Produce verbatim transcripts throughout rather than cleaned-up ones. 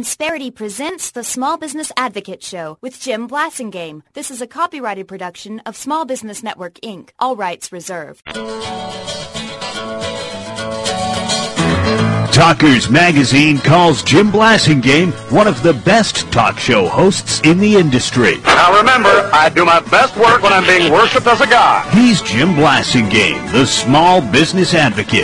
Insperity presents the Small Business Advocate Show with Jim Blasingame. This is a copyrighted production of Small Business Network, Incorporated. All rights reserved. Talkers Magazine calls Jim Blasingame one of the best talk show hosts in the industry. Now remember, I do my best work when I'm being worshipped as a god. He's Jim Blasingame, the Small Business Advocate.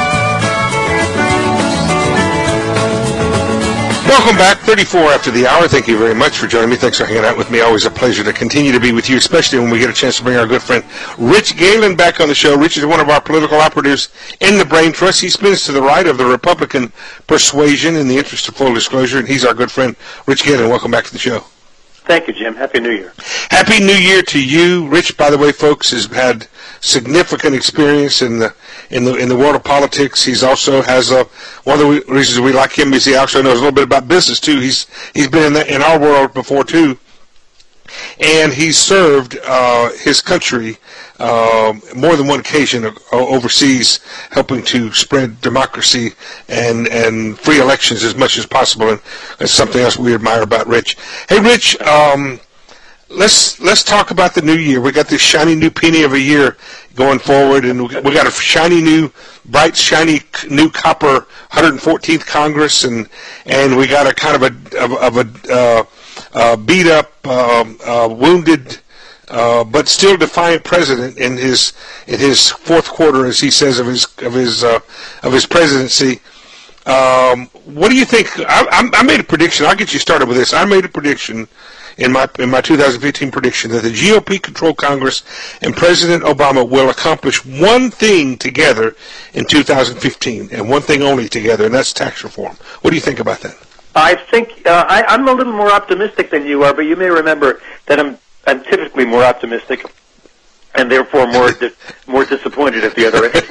Welcome back, thirty-four after the hour. Thank you very much for joining me. Thanks for hanging out with me. Always a pleasure to continue to be with you, especially when we get a chance to bring our good friend Rich Galen back on the show. Rich is one of our political operatives in the Brain Trust. He spins to the right of the Republican persuasion in the interest of full disclosure, and he's our good friend Rich Galen. Welcome back to the show. Thank you, Jim. Happy New Year. Happy New Year to you. Rich, by the way, folks, has had significant experience in the in the in the world of politics. He's also has a one of the reasons we like him is he also knows a little bit about business too. He's he's been in the, in our world before too, and he's served uh, his country uh, more than one occasion uh, overseas, helping to spread democracy and and free elections as much as possible. And that's something else we admire about Rich. Hey, Rich. Um, Let's let's talk about the new year. We got this shiny new penny of a year going forward, and we got a shiny new, bright, shiny new copper one hundred fourteenth Congress, and and we got a kind of a of, of a uh, uh, beat up, uh, uh, wounded, uh, but still defiant president in his in his fourth quarter, as he says, of his of his uh, of his presidency. Um, what do you think? I, I made a prediction. I'll get you started with this. I made a prediction. In my in my two thousand fifteen prediction that the G O P-controlled Congress and President Obama will accomplish one thing together in two thousand fifteen, and one thing only together, and that's tax reform. What do you think about that? I think uh, I, I'm a little more optimistic than you are, but you may remember that I'm I'm typically more optimistic, and therefore more di- more disappointed at the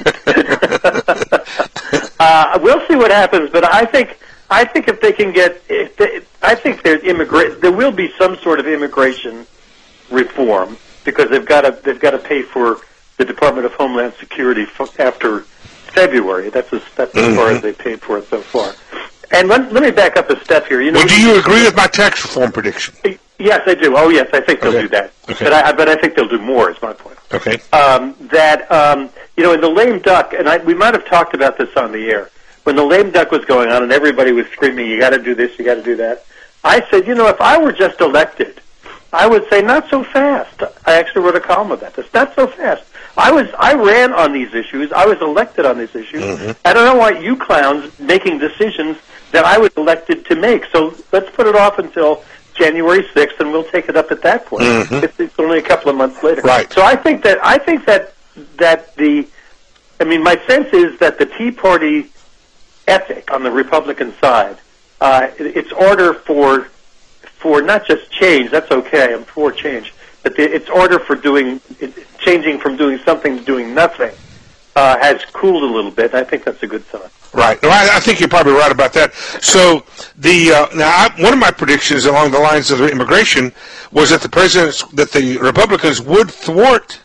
other end. uh, we'll see what happens, but I think. I think if they can get, if they, I think there's immigra- there will be some sort of immigration reform because they've got to they've got to pay for the Department of Homeland Security f- after February. That's as that's as mm-hmm. far as they paid for it so far. And let, let me back up a step here. You know, well, do you agree with my tax reform prediction? Yes, I do. Oh, yes, I think they'll okay. do that. Okay. But I but I think they'll do more. Is my point. Okay. Um, that um, you know, in the lame duck, and I, we might have talked about this on the air. When the lame duck was going on and everybody was screaming, you got to do this, you got to do that, I said, you know, if I were just elected, I would say, not so fast. I actually wrote a column about this. Not so fast. I was, I ran on these issues. I was elected on these issues. Mm-hmm. I don't want you clowns making decisions that I was elected to make. So let's put it off until January sixth, and we'll take it up at that point. Mm-hmm. It's, it's only a couple of months later. Right. So I think that I think that that the, I mean, my sense is that the Tea Party ethic on the Republican side, uh, it's order for for not just change. That's okay. I'm for change, but the, it's order for doing it, changing from doing something to doing nothing uh, has cooled a little bit. I think that's a good sign. Right. Well, I, I think you're probably right about that. So the uh, now I, one of my predictions along the lines of immigration was that the presidents, that the Republicans would thwart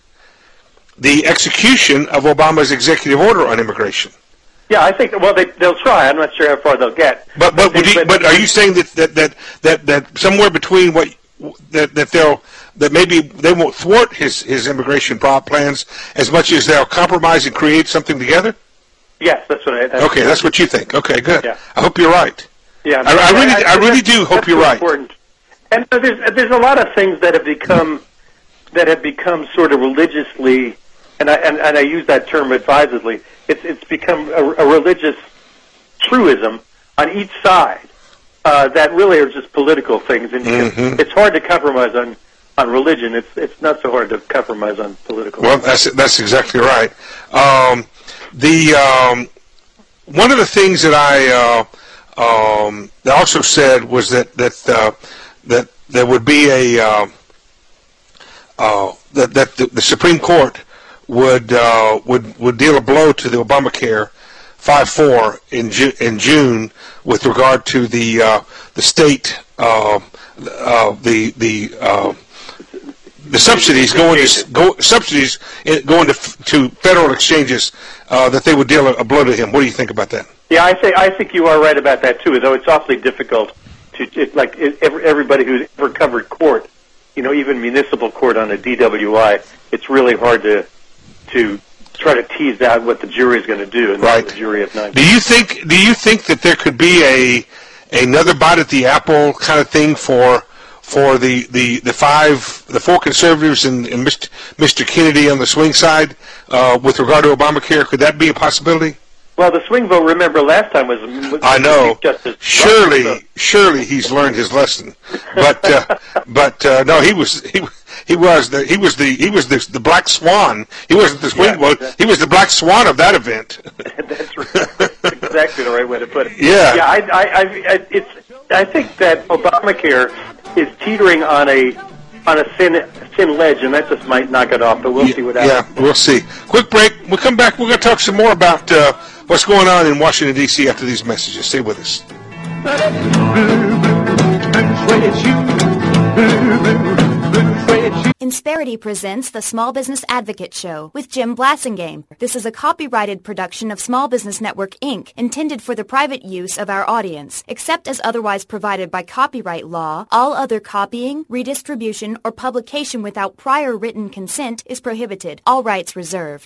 the execution of Obama's executive order on immigration. Yeah, I think. Well, they, they'll try. I'm not sure how far they'll get. But but would you, but are you saying that that, that, that, that somewhere between what that that they'll that maybe they won't thwart his, his immigration plans as much as they'll compromise and create something together? Yes, that's what I. That's okay, that's what you think. Okay, good. Yeah. I hope you're right. Yeah, I, I really I, I really do hope you're right. Important. And there's there's a lot of things that have become that have become sort of religiously, and I and, and I use that term advisedly. It's it's become a, a religious truism on each side uh, that really are just political things, and mm-hmm. it's hard to compromise on, on religion. It's it's not so hard to compromise on political. Well, things. that's that's exactly right. Um, the um, one of the things that I uh, um, also said was that that uh, that there would be a uh, uh, that that the, the Supreme Court would uh, would would deal a blow to the Obamacare five four in Ju- in June with regard to the uh, the state uh, uh, the the uh, the subsidies going to go subsidies going to to federal exchanges uh, that they would deal a blow to him. What do you think about that? Yeah, I think I think you are right about that too. Though it's awfully difficult to it, like it, every, everybody who's ever covered court, you know, even municipal court on a D W I, it's really hard to to try to tease out what the jury is going to do, and right. the jury of nine. Do you think? Do you think that there could be a another bite at the apple kind of thing for for the, the, the five the four conservatives and, and Mister Mister Kennedy on the swing side uh, with regard to Obamacare? Could that be a possibility? Well, the swing vote, remember, last time was, was I know. Justice surely, Roberts, so. surely he's learned his lesson. But uh, but uh, no, he was he he was the he was the he was the, the black swan. He wasn't the swing Yeah, vote. exactly. He was the black swan of that event. That's right. That's exactly the right way to put it. Yeah. Yeah. I, I, I, I, it's. I think that Obamacare is teetering on a on a thin thin ledge, and that just might knock it off. But we'll yeah, see what happens. Yeah, we'll see. Quick break. We'll come back. We're going to talk some more about uh, what's going on in Washington D C after these messages. Stay with us. Insperity presents the Small Business Advocate Show with Jim Blasingame. This is a copyrighted production of Small Business Network, Incorporated, intended for the private use of our audience. Except as otherwise provided by copyright law, all other copying, redistribution, or publication without prior written consent is prohibited. All rights reserved.